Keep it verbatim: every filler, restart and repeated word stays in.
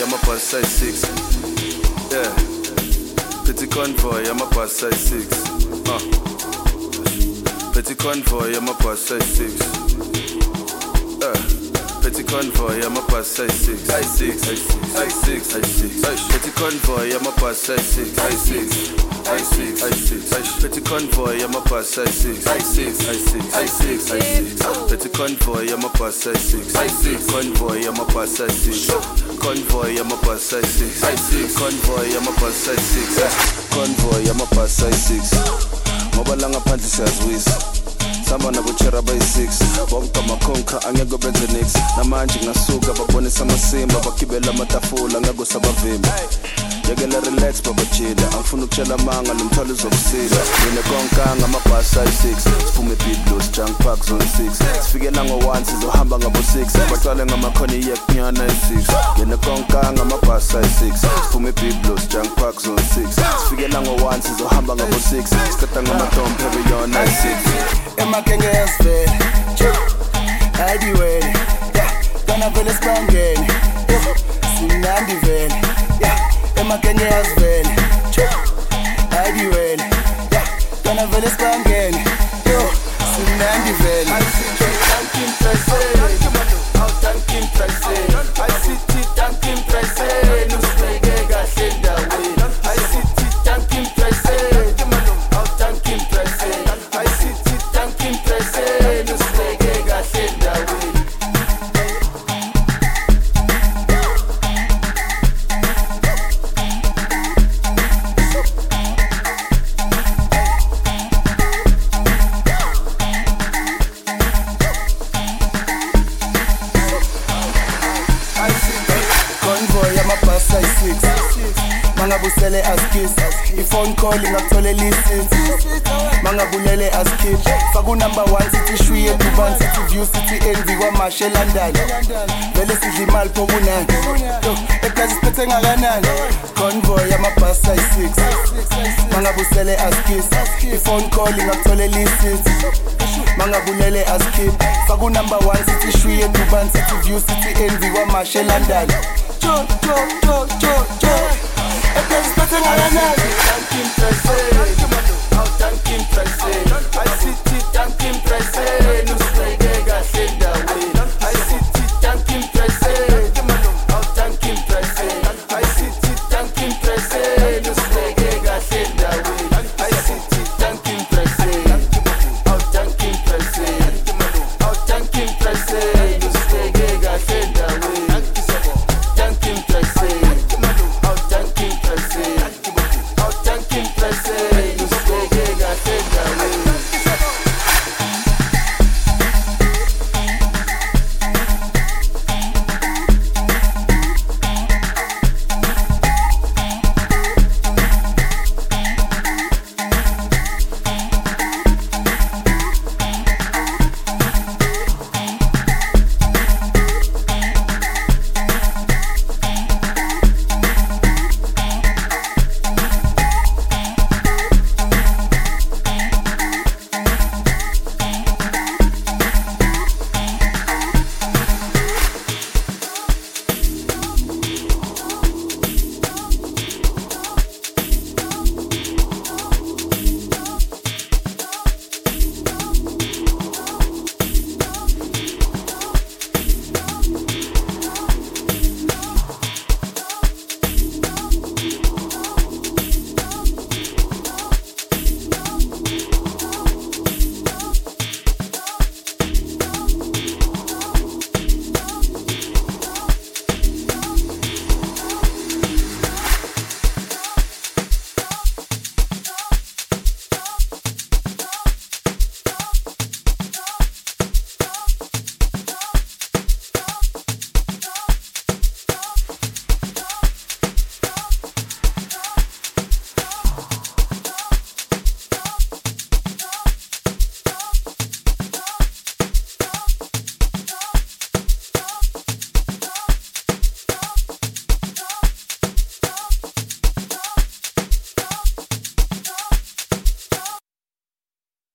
I'm a bus size six. Yeah. Petit convoy, I'm a bus size six. Uh. Petit convoy, I'm a bus size six. Uh. Petit convoy, I'm a bus size six. I six, I six, I six, I six. Petit convoy, I'm a bus size six. I six, I six, I six. Petit convoy, I'm a bus size six. I six, I six, I six, I six. Petit convoy, I'm a bus size six. I six. Convoy, I'm a bus size six. Convoy, I'm a bus size six. I six. Convoy, I'm a bus size six. Convoy, I'm a bus size six. Mobile lang aphansi siyazwisa. Samba nabuchera by six. Bonke amakhonka angeke benze nix. Namanje ngasuka babonisa amasimba bakibela amatafula ngeke sabavimba. Yekela relax baba chida. Angifuna ukutshela manga lomthwalo uzokusila. Mina konka ngamabus size six. Siphume big blues junk park zone six. Sifikela ngo-one sizohamba ngabo six. Baqale ngamakhoni yekunyana six. Mina konka ngamabus size six. Siphume big blues junk park zone six. Sifikela ngo-one sizohamba ngabo six. Siqeda ngamadompe beyona six. Emakenge yasivele Hide wele Gonna vele spangeni Simnandi vele Emakenge yasivele Hide wele Gonna vele spangeni Simnandi vele Tankim presse Tankim presse I city tankim presse Nusnege gasenda we I city tankim presse Tankim presse I city tankim presse Nusnege gasenda we Mangabusele as kiss I-phone calling akuthole listen Mangabulele as kid Faku number one sithi shwiye Duban sithi view sithi envy kwamashe London Vele sidla imali pobunani Eplazi siphethe ngakanani Convoy amabus size six Mangabusele as kiss I-phone calling akuthole listen Mangabulele as kid Faku number one sithi shwiye Duban sithi view sithi envy kwamashe London Jo jo jo jo jo Eplazi siphethe ngakanani Tankim presse